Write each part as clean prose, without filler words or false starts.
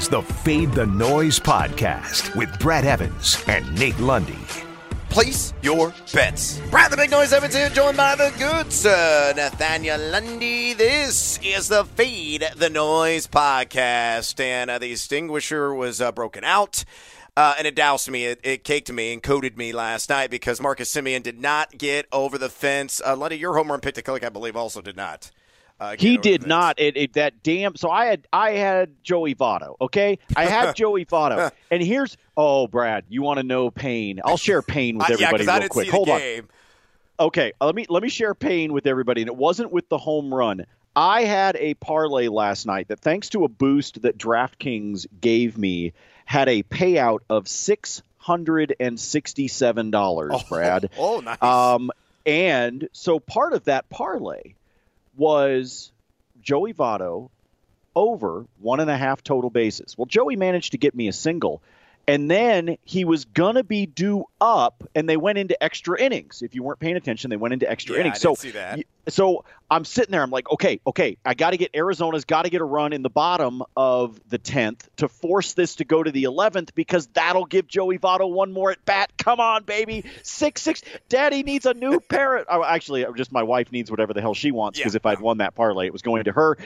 the Fade the Noise podcast with Brad Evans and Nate Lundy. Place your bets. Brad the Big Noise Evans here, joined by the good sir, Nathaniel Lundy. This is the Fade the Noise podcast. And the extinguisher was broken out. And it doused me. It caked me and coated me last night because Marcus Semien did not get over the fence. Lundy, your home run pick to click, I believe, also did not. He did not. That damn. So I had Joey Votto. Okay, I had Joey Votto, and here's Brad, you want to know pain? I'll share pain with everybody real quick. Hold on. Okay, let me share pain with everybody, and it wasn't with the home run. I had a parlay last night that, thanks to a boost that DraftKings gave me, had a payout of $667. Brad. Oh, nice. And so part of that parlay was Joey Votto over 1.5 total bases. Well, Joey managed to get me a single, and then he was going to be due up, and they went into extra innings. If you weren't paying attention, they went into extra innings. I didn't see that. So I'm sitting there. I'm like, okay, I got to get Arizona's got to get a run in the bottom of the 10th to force this to go to the 11th, because that'll give Joey Votto one more at bat. Come on, baby. 6-6. Daddy needs a new parrot. Actually, just my wife needs whatever the hell she wants, because if I'd won that parlay, it was going to her.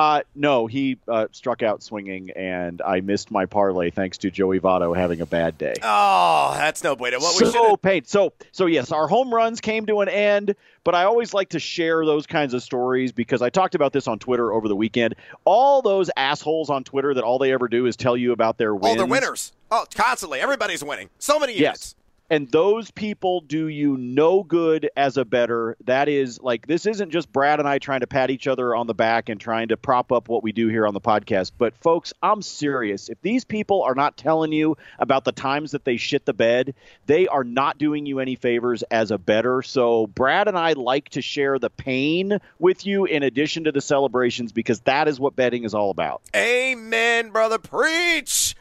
No, he struck out swinging, and I missed my parlay thanks to Joey Votto having a bad day. Oh, that's no bueno. So paid. So yes, our home runs came to an end, but I always like to share those kinds of stories because I talked about this on Twitter over the weekend. All those assholes on Twitter that all they ever do is tell you about their wins. Oh, they're winners. Oh, constantly. Everybody's winning. So many units. Yes. And those people do you no good as a bettor. That is, like, this isn't just Brad and I trying to pat each other on the back and trying to prop up what we do here on the podcast. But, folks, I'm serious. If these people are not telling you about the times that they shit the bed, they are not doing you any favors as a bettor. So Brad and I like to share the pain with you in addition to the celebrations, because that is what betting is all about. Amen, brother. Preach,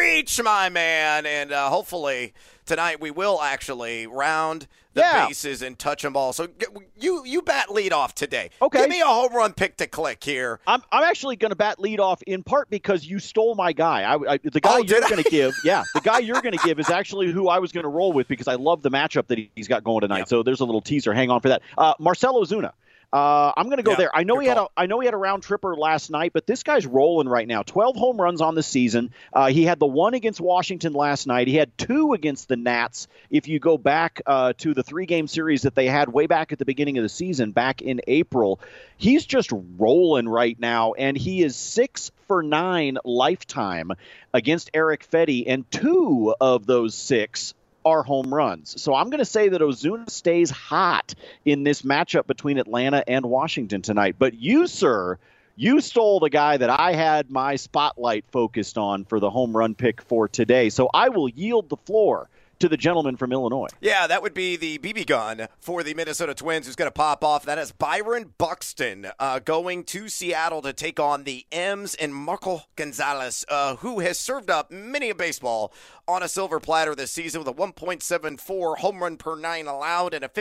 my man. And hopefully tonight we will actually round the bases and touch them all. So you bat lead off today. Okay. Give me a home run pick to click here. I'm actually going to bat lead off in part because you stole my guy. The guy you're going to give, the guy you're going to give is actually who I was going to roll with because I love the matchup that he's got going tonight. Yep. So there's a little teaser. Hang on for that. Marcell Ozuna. I'm going to go there. I know he had a round tripper last night, but this guy's rolling right now. 12 home runs on the season. He had the one against Washington last night. He had two against the Nats. If you go back to the 3-game series that they had way back at the beginning of the season, back in April, he's just rolling right now, and he is 6 for 9 lifetime against Erick Fedde, and 2 of those 6 are home runs. So I'm going to say that Ozuna stays hot in this matchup between Atlanta and Washington tonight. But you, sir, you stole the guy that I had my spotlight focused on for the home run pick for today. So I will yield the floor to the gentleman from Illinois. Yeah, that would be the BB gun for the Minnesota Twins who's going to pop off. That is Byron Buxton going to Seattle to take on the M's and Marco Gonzalez, who has served up many a baseball on a silver platter this season with a 1.74 home run per 9 allowed and a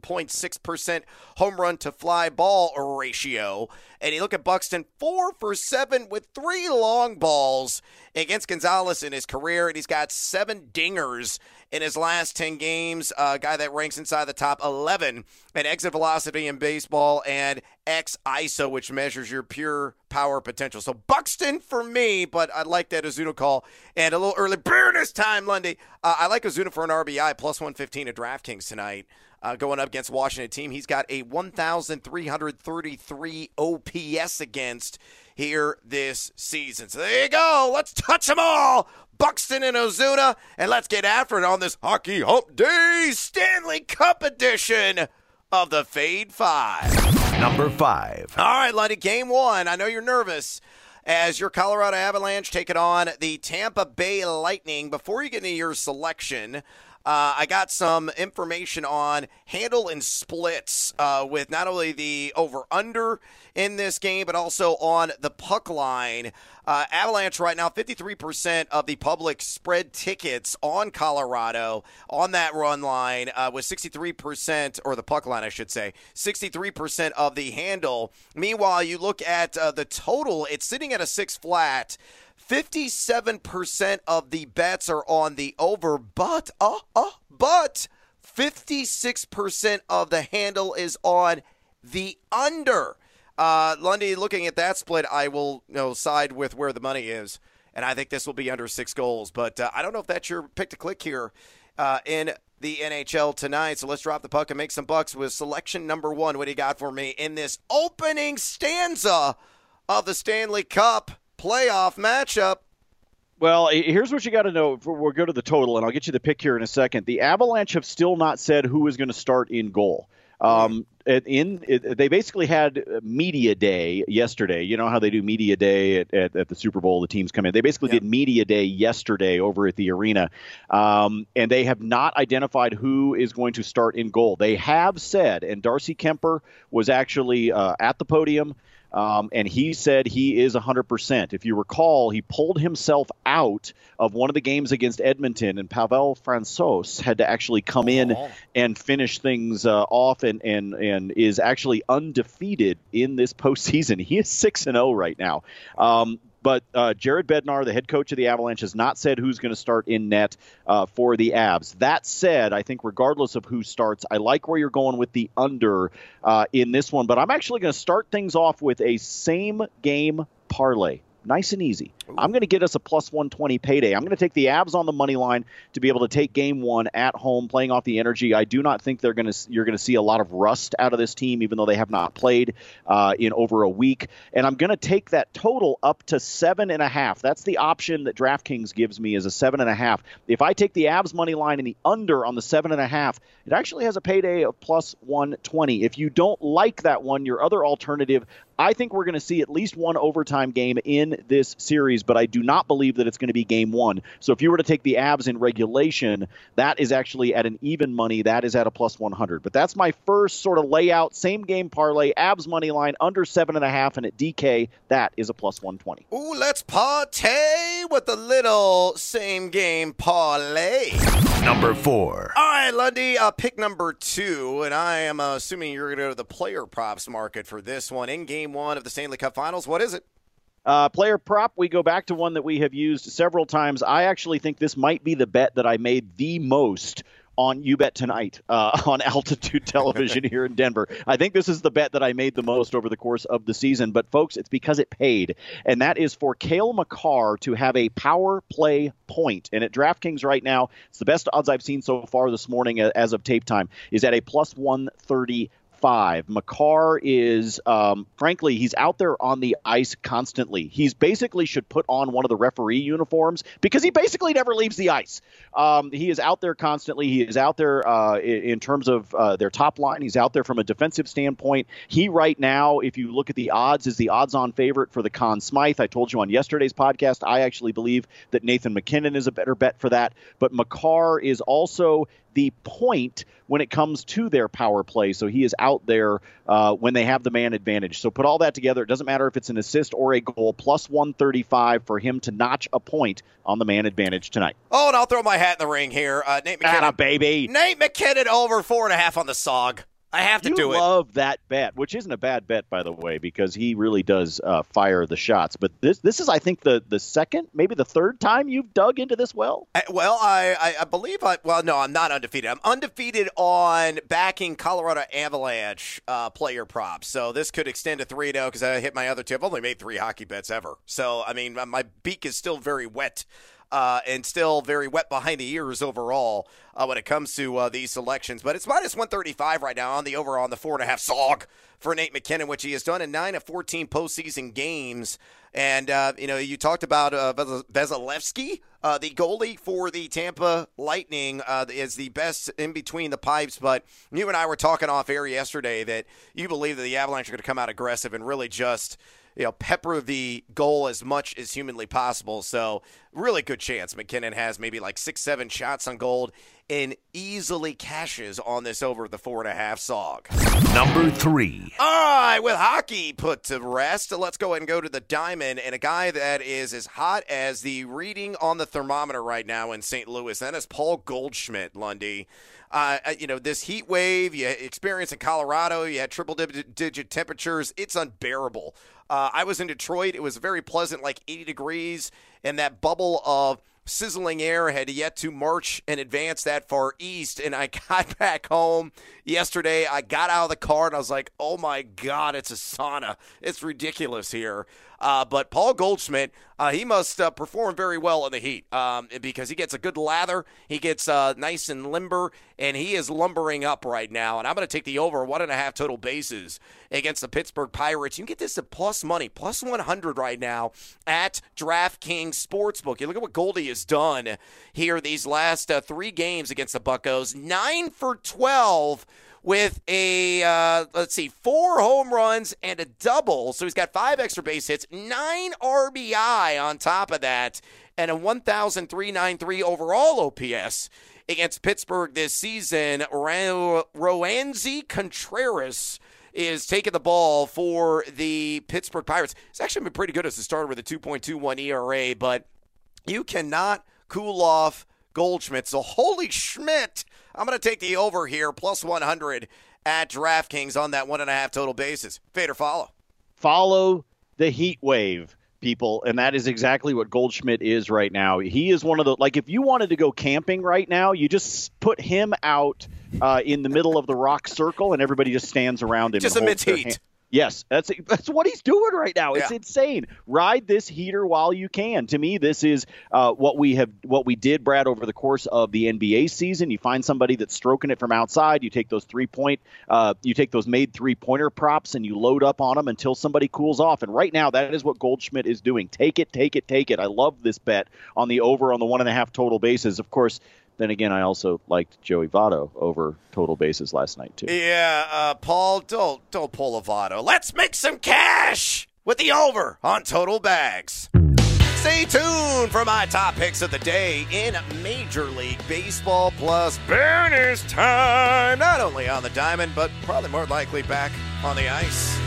15.6% home run to fly ball ratio. And you look at Buxton, 4 for 7 with 3 long balls against Gonzalez in his career, and he's got 7 dingers in his last 10 games. A guy that ranks inside the top 11 at exit velocity in baseball and X-ISO, which measures your pure power potential. So Buxton for me, but I like that Ozuna call. And a little early bonus time, Lundy. I like Ozuna for an RBI, plus 115 at DraftKings tonight. Going up against Washington team. He's got a 1,333 OPS against here this season. So there you go. Let's touch them all. Buxton and Ozuna. And let's get after it on this Hockey Hump Day Stanley Cup edition of the Fade 5. Number 5. All right, Lundy, game 1. I know you're nervous as your Colorado Avalanche take it on the Tampa Bay Lightning. Before you get into your selection, I got some information on handle and splits with not only the over-under in this game, but also on the puck line. Avalanche right now, 53% of the public spread tickets on Colorado on that run line with 63%, or the puck line, I should say, 63% of the handle. Meanwhile, you look at the total, it's sitting at a 6 flat. 57% of the bets are on the over, but 56% of the handle is on the under. Lundy, looking at that split, I will side with where the money is, and I think this will be under 6 goals. But I don't know if that's your pick to click here in the NHL tonight. So let's drop the puck and make some bucks with selection number 1. What do you got for me in this opening stanza of the Stanley Cup playoff matchup? Well, here's what you got to know. We'll go to the total, and I'll get you the pick here in a second. The Avalanche have still not said who is going to start in goal. They basically had media day yesterday. You know how they do media day at the Super Bowl, the teams come in. They basically did media day yesterday over at the arena, and they have not identified who is going to start in goal. They have said, and Darcy Kemper was actually at the podium, and he said he is 100%. If you recall, he pulled himself out of one of the games against Edmonton, and Pavel Francouz had to actually come in and finish things off and is actually undefeated in this postseason. He is 6-0 right now. But Jared Bednar, the head coach of the Avalanche, has not said who's going to start in net for the Avs. That said, I think regardless of who starts, I like where you're going with the under in this one. But I'm actually going to start things off with a same-game parlay. Nice and easy. I'm going to get us a plus 120 payday. I'm going to take the Avs on the money line to be able to take game 1 at home, playing off the energy. I do not think you're going to see a lot of rust out of this team, even though they have not played in over a week. And I'm going to take that total up to 7.5. That's the option that DraftKings gives me, is a 7.5. If I take the Avs money line and the under on the 7.5, it actually has a payday of plus 120. If you don't like that one, your other alternative, I think we're going to see at least one overtime game in this series, but I do not believe that it's going to be game 1. So if you were to take the Avs in regulation, that is actually at an even money. That is at a plus 100. But that's my first sort of layout, same game parlay, Avs money line under 7.5, and at DK, that is a plus 120. Ooh, let's partay with a little same game parlay. Number 4. All right, Lundy, pick number 2, and I am assuming you're going to go to the player props market for this one in game 1 of the Stanley Cup Finals. What is it? Player prop, we go back to one that we have used several times. I actually think this might be the bet that I made the most on You Bet Tonight on Altitude Television here in Denver. I think this is the bet that I made the most over the course of the season. But, folks, it's because it paid. And that is for Cale Makar to have a power play point. And at DraftKings right now, it's the best odds I've seen so far this morning as of tape time, is at a plus 135. Makar is, frankly, he's out there on the ice constantly. He's basically should put on one of the referee uniforms because he basically never leaves the ice. He is out there constantly. He is out there in terms of their top line. He's out there from a defensive standpoint. He right now, if you look at the odds, is the odds-on favorite for the Conn Smythe. I told you on yesterday's podcast, I actually believe that Nathan MacKinnon is a better bet for that. But Makar is also the point when it comes to their power play. So he is out there when they have the man advantage. So put all that together. It doesn't matter if it's an assist or a goal. Plus 135 for him to notch a point on the man advantage tonight. Oh, and I'll throw my hat in the ring here. Nate MacKinnon. Baby. Nate MacKinnon over 4.5 on the SOG. I have to do it. You love that bet, which isn't a bad bet, by the way, because he really does fire the shots. But this is, I think, the second, maybe the third time you've dug into this well? I believe no, I'm not undefeated. I'm undefeated on backing Colorado Avalanche player props. So this could extend to 3 now because I hit my other 2. I've only made 3 hockey bets ever. So, I mean, my beak is still very wet. And still very wet behind the ears overall when it comes to these selections. But it's minus 135 right now on the over on the 4.5 SOG for Nate MacKinnon, which he has done in 9 of 14 postseason games. And, you talked about Vasilevsky, the goalie for the Tampa Lightning, is the best in between the pipes. But you and I were talking off air yesterday that you believe that the Avalanche are going to come out aggressive and really just pepper the goal as much as humanly possible. So really good chance MacKinnon has maybe like 6-7 shots on goal and easily cashes on this over the 4.5 SOG. Number 3. All right, with hockey put to rest, let's go ahead and go to the Diamond and a guy that is as hot as the reading on the thermometer right now in St. Louis. That is Paul Goldschmidt, Lundy. This heat wave you experienced in Colorado, you had triple-digit temperatures. It's unbearable. I was in Detroit. It was very pleasant, like 80 degrees, and that bubble of sizzling air had yet to march and advance that far east. And I got back home yesterday. I got out of the car, and I was like, oh, my God, it's a sauna. It's ridiculous here. But Paul Goldschmidt, he must perform very well in the heat because he gets a good lather. He gets nice and limber, and he is lumbering up right now. And I'm going to take the over 1.5 total bases against the Pittsburgh Pirates. You can get this at plus money, plus 100 right now at DraftKings Sportsbook. You look at what Goldie has done here these last 3 games against the Buccos. 9 for 12. With a, 4 home runs and a double. So he's got 5 extra base hits, 9 RBI on top of that, and a 1,393 overall OPS against Pittsburgh this season. Roansy Contreras is taking the ball for the Pittsburgh Pirates. It's actually been pretty good as a starter with a 2.21 ERA, but you cannot cool off Goldschmidt. So holy Schmidt, I'm going to take the over here, plus 100 at DraftKings on that 1.5 total basis. Fade or follow? Follow the heat wave, people, and that is exactly what Goldschmidt is right now. He is one of the, like, if you wanted to go camping right now, you just put him out in the middle of the rock circle, and everybody just stands around him. Just emits heat. Yes, that's what he's doing right now. It's insane. Ride this heater while you can. To me, this is what we did, Brad, over the course of the NBA season. You find somebody that's stroking it from outside. You take those those made 3-pointer props and you load up on them until somebody cools off. And right now, that is what Goldschmidt is doing. Take it, take it, take it. I love this bet on the over on the 1.5 total bases. Of course, then again, I also liked Joey Votto over total bases last night, too. Yeah, Paul, don't pull a Votto. Let's make some cash with the over on total bags. Stay tuned for my top picks of the day in Major League Baseball plus bonus time. Not only on the diamond, but probably more likely back on the ice.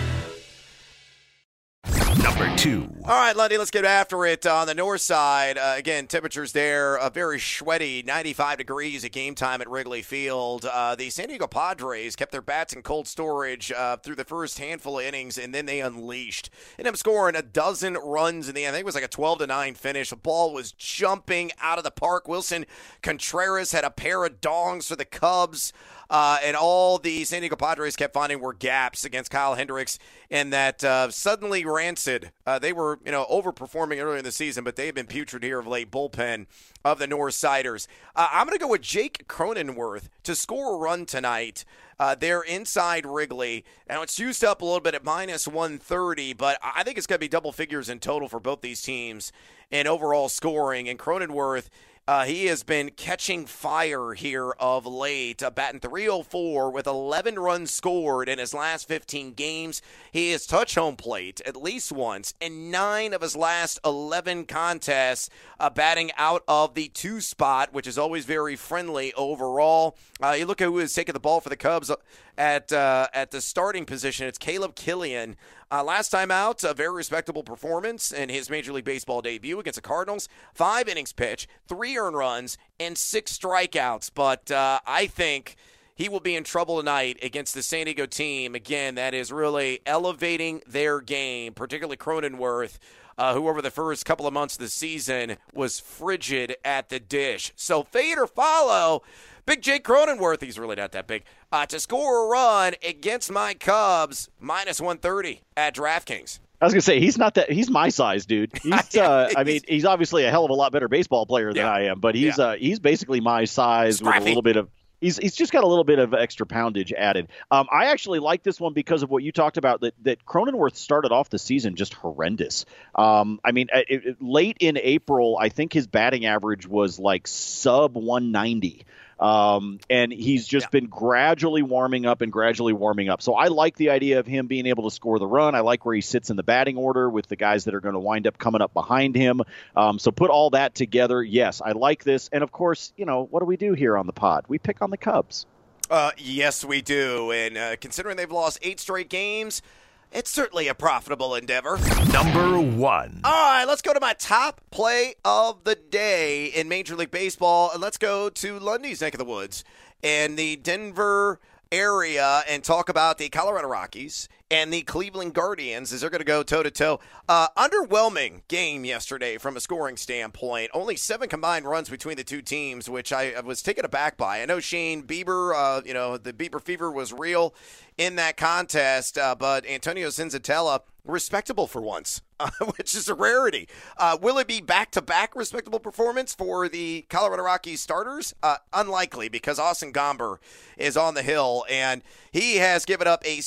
Number 2. All right, Lundy, let's get after it on the north side. Again, temperatures there very sweaty, 95 degrees at game time at Wrigley Field. The San Diego Padres kept their bats in cold storage through the first handful of innings, and then they unleashed. Ended up scoring a dozen runs in the end. I think it was like a 12-9 finish. The ball was jumping out of the park. Wilson Contreras had a pair of dongs for the Cubs. And all the San Diego Padres kept finding were gaps against Kyle Hendricks, and that suddenly rancid. They were, overperforming earlier in the season, but they've been putrid here of late. Bullpen of the Northsiders. I'm going to go with Jake Cronenworth to score a run tonight. They're inside Wrigley. Now, it's used up a little bit at minus 130, but I think it's going to be double figures in total for both these teams in overall scoring. And Cronenworth, he has been catching fire here of late, batting .304 with 11 runs scored in his last 15 games. He has touched home plate at least once in 9 of his last 11 contests, batting out of the 2 spot, which is always very friendly overall. You look at who is taking the ball for the Cubs at the starting position. It's Caleb Killian. Last time out, a very respectable performance in his Major League Baseball debut against the Cardinals. 5 innings pitched, 3 earned runs, and 6 strikeouts. But I think he will be in trouble tonight against the San Diego team. Again, that is really elevating their game, particularly Cronenworth, who over the first couple of months of the season was frigid at the dish. So fade or follow Big Jake Cronenworth, he's really not that big, to score a run against my Cubs, minus 130 at DraftKings. I was going to say, he's my size, dude. He's, he's obviously a hell of a lot better baseball player than I am, but he's basically my size Scrappy. With a little bit of, he's just got a little bit of extra poundage added. I actually like this one because of what you talked about, that Cronenworth started off the season just horrendous. Late in April, I think his batting average was like sub 190. And he's just been gradually warming up. So I like the idea of him being able to score the run. I like where he sits in the batting order with the guys that are going to wind up coming up behind him. So put all that together. Yes, I like this. And of course, what do we do here on the pod? We pick on the Cubs. Yes, we do. And considering they've lost 8 straight games, it's certainly a profitable endeavor. Number 1. All right, let's go to my top play of the day in Major League Baseball, and let's go to Lundy's neck of the woods and the Denver area and talk about the Colorado Rockies and the Cleveland Guardians as they're going to go toe-to-toe. Underwhelming game yesterday from a scoring standpoint. Only 7 combined runs between the two teams, which I was taken aback by. I know Shane Bieber, the Bieber fever was real in that contest, but Antonio Senzatella, respectable for once, which is a rarity. Will it be back-to-back respectable performance for the Colorado Rockies starters? Unlikely, because Austin Gomber is on the hill, and he has given up a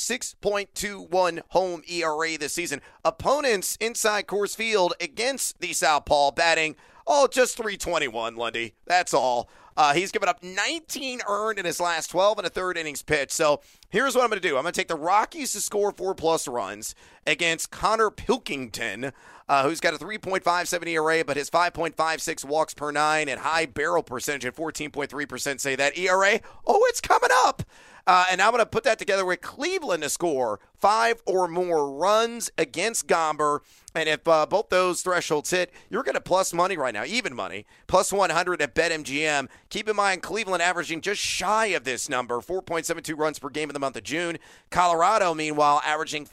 6.21 home ERA this season. Opponents inside Coors Field against the Southpaw batting, just 321, Lundy. That's all. He's given up 19 earned in his last 12 and a third innings pitched. So here's what I'm going to do. I'm going to take the Rockies to score 4+ runs against Connor Pilkington, who's got a 3.57 ERA, but his 5.56 walks per 9 and high barrel percentage at 14.3% say that ERA, it's coming up. And I'm going to put that together with Cleveland to score 5 or more runs against Gomber. And if both those thresholds hit, you're going to plus money right now, even money, plus 100 at BetMGM. Keep in mind, Cleveland averaging just shy of this number, 4.72 runs per game in the month of June. Colorado, meanwhile, averaging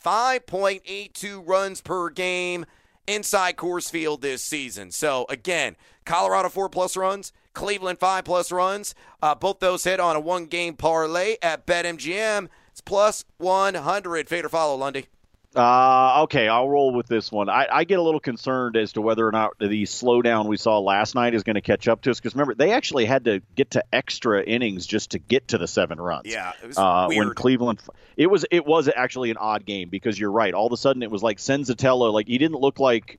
5.82 runs per game inside Coors Field this season. So, again, Colorado 4+ runs, Cleveland 5+ runs. Both those hit on a 1-game parlay at BetMGM. It's plus 100. Fade or follow, Lundy. Okay, I'll roll with this one. I get a little concerned as to whether or not the slowdown we saw last night is going to catch up to us. Because remember, they actually had to get to extra innings just to get to the 7 runs. Yeah, it was weird. When Cleveland, it was actually an odd game because you're right. All of a sudden, it was like Senzatella. Like he didn't look like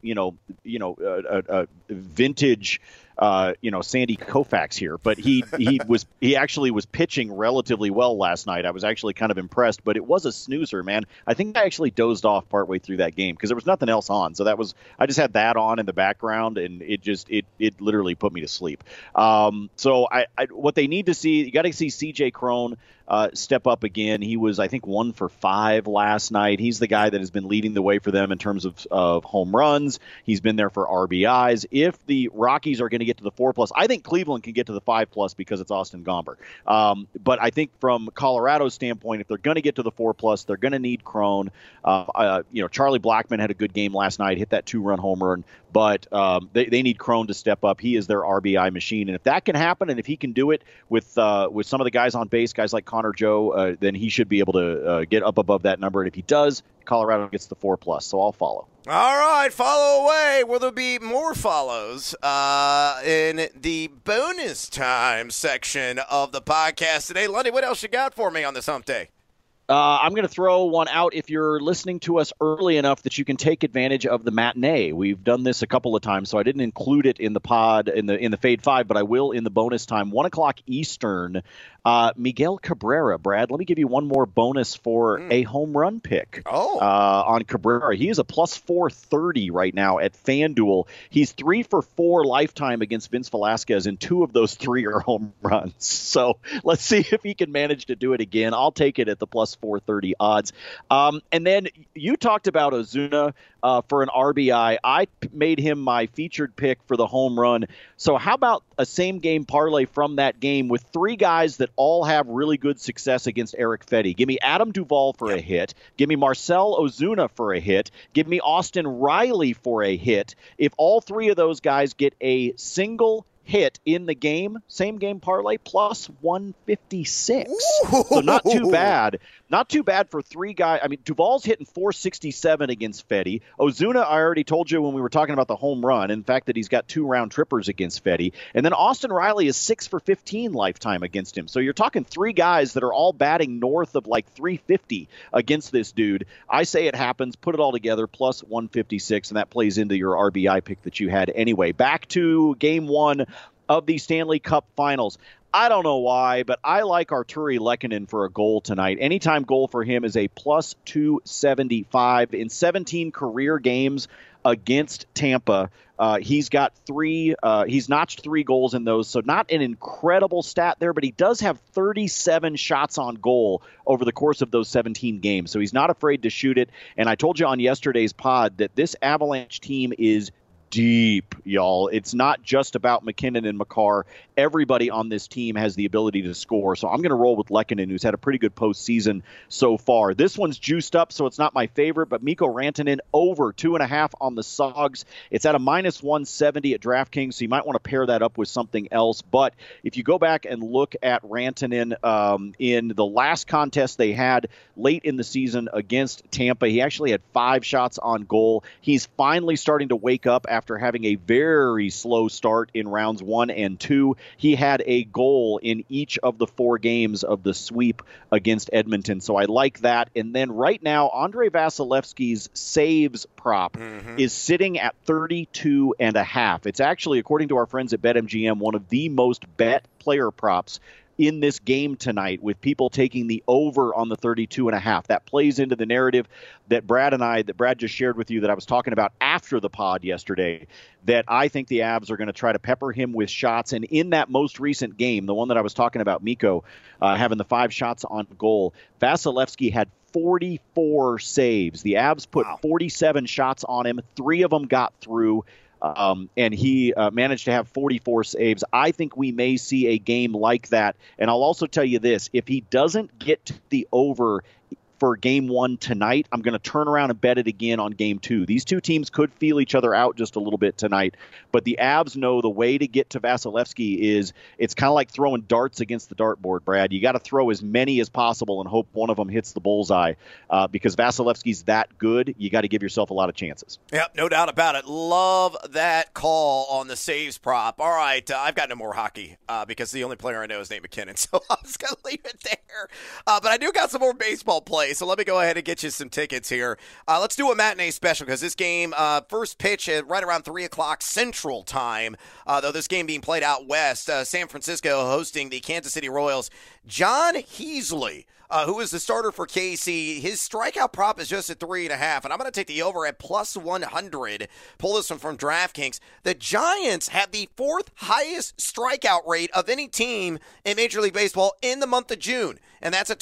a vintage. Sandy Koufax here, but he actually was pitching relatively well last night. I was actually kind of impressed, but it was a snoozer, man. I think I actually dozed off partway through that game because there was nothing else on. So I just had that on in the background, and it literally put me to sleep. So what they need to see, you got to see CJ Cron step up again. He was, I think, 1 for 5 last night. He's the guy that has been leading the way for them in terms of home runs. He's been there for RBIs. If the Rockies are going to get to the 4+, I think Cleveland can get to the 5+ because it's Austin Gomber. But I think from Colorado's standpoint, if they're going to get to the 4+, they're going to need Cron. Charlie Blackmon had a good game last night, hit that 2-run home run, but they need Cron to step up. He is their RBI machine, and if that can happen, and if he can do it with some of the guys on base, guys like Connor Joe, then he should be able to get up above that number. And if he does, Colorado gets the 4+. So I'll follow. All right, follow away. Will there be more follows in the bonus time section of the podcast today? Lundy, what else you got for me on this hump day? I'm going to throw one out if you're listening to us early enough that you can take advantage of the matinee. We've done this a couple of times, so I didn't include it in the pod in the Fade 5, but I will in the bonus time. 1:00 Eastern. Miguel Cabrera, Brad, let me give you one more bonus for a home run pick on Cabrera. He is a plus 430 right now at FanDuel. He's 3 for 4 lifetime against Vince Velasquez, and 2 of those 3 are home runs. So let's see if he can manage to do it again. I'll take it at the plus 430 odds. And then you talked about Ozuna for an RBI. I made him my featured pick for the home run. So how about a same-game parlay from that game with 3 guys that all have really good success against Eric Fedde? Give me Adam Duvall for a hit. Give me Marcell Ozuna for a hit. Give me Austin Riley for a hit. If all 3 of those guys get a single hit in the game, same game parlay, plus 156. So not too bad. Not too bad for 3 guys. I mean, Duvall's hitting 467 against Fedde. Ozuna, I already told you when we were talking about the home run, in fact, that he's got 2 round trippers against Fedde. And then Austin Riley is 6 for 15 lifetime against him. So you're talking 3 guys that are all batting north of like 350 against this dude. I say it happens. Put it all together, plus 156, and that plays into your RBI pick that you had anyway. Back to game 1 of the Stanley Cup Finals. I don't know why, but I like Arturi Lehkonen for a goal tonight. Anytime goal for him is a plus 275. In 17 career games against Tampa, he's got he's notched 3 goals in those, so not an incredible stat there, but he does have 37 shots on goal over the course of those 17 games, so he's not afraid to shoot it. And I told you on yesterday's pod that this Avalanche team is deep, y'all. It's not just about McKinnon and Makar. Everybody on this team has the ability to score. So I'm going to roll with Lehkonen, who's had a pretty good postseason so far. This one's juiced up, so it's not my favorite, but Mikko Rantanen over 2.5 on the Sogs. It's at a minus 170 at DraftKings, so you might want to pair that up with something else. But if you go back and look at Rantanen in the last contest they had late in the season against Tampa, he actually had 5 shots on goal. He's finally starting to wake up after having a very slow start in rounds 1 and 2. He had a goal in each of the 4 games of the sweep against Edmonton, so I like that. And then right now, Andrei Vasilevsky's saves prop is sitting at 32.5. It's actually, according to our friends at BetMGM, one of the most bet player props in this game tonight, with people taking the over on the 32.5. That plays into the narrative that Brad just shared with you, that I was talking about after the pod yesterday, that I think the Avs are going to try to pepper him with shots. And in that most recent game, the one that I was talking about, Mikko having the 5 shots on goal, Vasilevsky had 44 saves. The Avs put 47 shots on him. 3 of them got through. And he managed to have 44 saves. I think we may see a game like that. And I'll also tell you this, if he doesn't get to the over for game 1 tonight, I'm going to turn around and bet it again on game 2. These two teams could feel each other out just a little bit tonight, but the Avs know the way to get to Vasilevsky is, it's kind of like throwing darts against the dartboard, Brad. You got to throw as many as possible and hope one of them hits the bullseye, because Vasilevsky's that good. You got to give yourself a lot of chances. Yep, no doubt about it. Love that call on the saves prop. All right, I've got no more hockey because the only player I know is Nate McKinnon, so I'm just going to leave it there. But I do got some more baseball plays. So let me go ahead and get you some tickets here. Let's do a matinee special, because this game, first pitch at right around 3 o'clock Central Time, though this game being played out west. San Francisco hosting the Kansas City Royals. John Heasley, who is the starter for KC, his strikeout prop is just at 3.5, and I'm going to take the over at plus 100. Pull this one from DraftKings. The Giants have the 4th highest strikeout rate of any team in Major League Baseball in the month of June, and that's at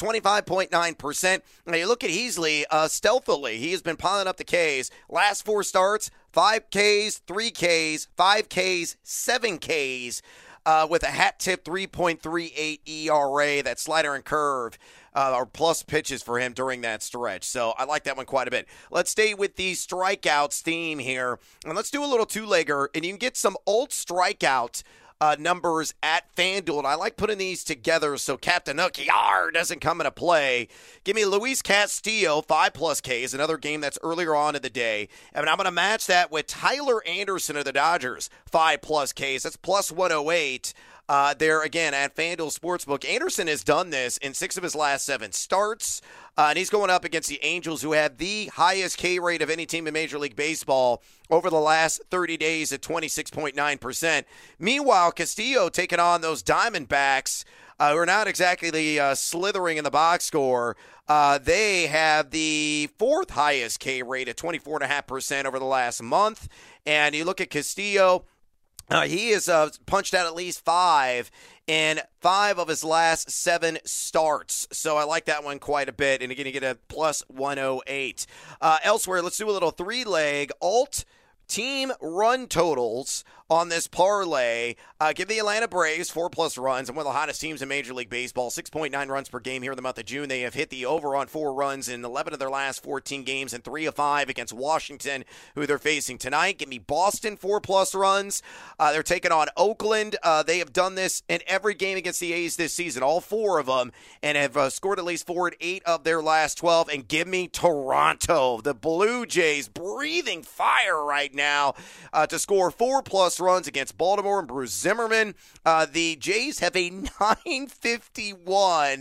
25.9%. Now you look at Heasley, stealthily, he has been piling up the Ks. Last 4 starts, 5 Ks, 3 Ks, 5 Ks, 7 Ks, with a hat-tip 3.38 ERA. That slider and curve are plus pitches for him during that stretch. So I like that one quite a bit. Let's stay with the strikeouts theme here, and let's do a little 2-legger, and you can get some old strikeout numbers at FanDuel, and I like putting these together so Captain Hook doesn't come into play. Give me Luis Castillo, 5+ Ks, another game that's earlier on in the day, and I'm going to match that with Tyler Anderson of the Dodgers, 5+ Ks. That's plus 108. There again at FanDuel Sportsbook. Anderson has done this in 6 of his last 7 starts, and he's going up against the Angels, who have the highest K rate of any team in Major League Baseball over the last 30 days at 26.9%. Meanwhile, Castillo taking on those Diamondbacks, who are not exactly slithering in the box score. They have the 4th highest K rate at 24.5% over the last month. And you look at Castillo, he has punched out at least 5 in 5 of his last 7 starts. So I like that one quite a bit. And again, you get a plus 108. Elsewhere, let's do a little 3-leg alt team run totals on this parlay. Give the Atlanta Braves 4+ runs, and one of the hottest teams in Major League Baseball, 6.9 runs per game here in the month of June. They have hit the over on 4 runs in 11 of their last 14 games and 3 of 5 against Washington, who they're facing tonight. Give me Boston 4+ runs. They're taking on Oakland. They have done this in every game against the A's this season, all 4 of them, and have scored at least 4 in 8 of their last 12. And give me Toronto, the Blue Jays, breathing fire right now, to score 4+ runs against Baltimore and Bruce Zimmerman. The Jays have a 951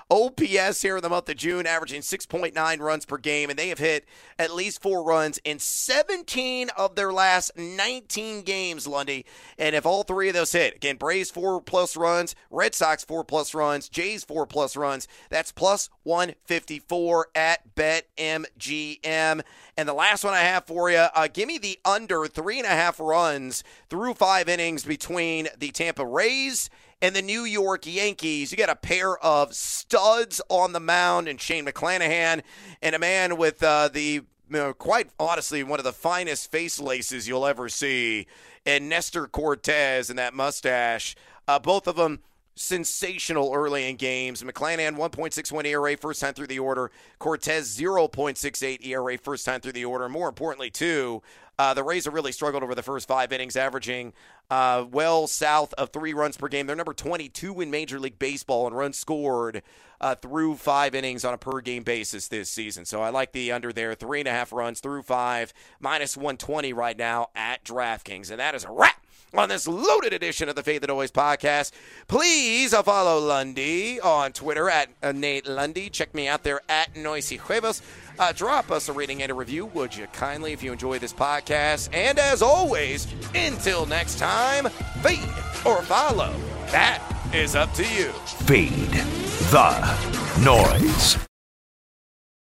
OPS here in the month of June, averaging 6.9 runs per game, and they have hit at least 4 runs in 17 of their last 19 games, Lundy. And if all 3 of those hit, again, Braves 4+ runs, Red Sox 4+ runs, Jays 4+ runs, that's plus 154 at BetMGM. And the last one I have for you, give me the under 3.5 runs through 5 innings between the Tampa Rays and the New York Yankees. You got a pair of studs on the mound and Shane McClanahan, and a man with quite honestly one of the finest face laces you'll ever see, and Nestor Cortez and that mustache. Both of them sensational early in games. McClanahan 1.61 ERA first time through the order. Cortez 0.68 ERA first time through the order. More importantly, too, the Rays have really struggled over the first 5 innings, averaging well south of 3 runs per game. They're number 22 in Major League Baseball in runs scored through 5 innings on a per-game basis this season. So I like the under there, 3.5 runs through 5, minus 120 right now at DraftKings. And that is a wrap on this loaded edition of the Faith and Noise podcast. Please follow Lundy on Twitter at Nate Lundy. Check me out there at Noisy Huevos. Drop us a rating and a review, would you kindly, if you enjoy this podcast. And as always, until next time, feed or follow. That is up to you. Feed the Noise.